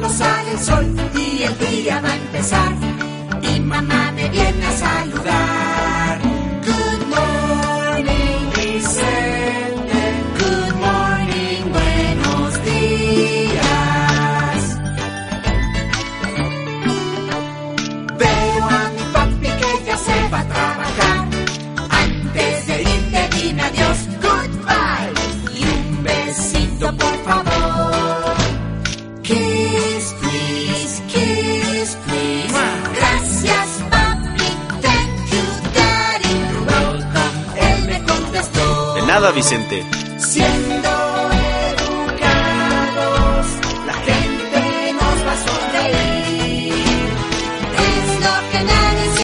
pronto sale el sol y el día va a empezar. Y mamá me viene a saludar. Good morning, Vicente. Good morning, buenos días. Veo a mi papi que ya se va a trabajar. Antes de irte dime adiós, goodbye. Y un besito por favor. Kiss, please, kiss, please. Gracias, papi, thank you, daddy. You're welcome, él me contestó. De nada, Vicente. Siendo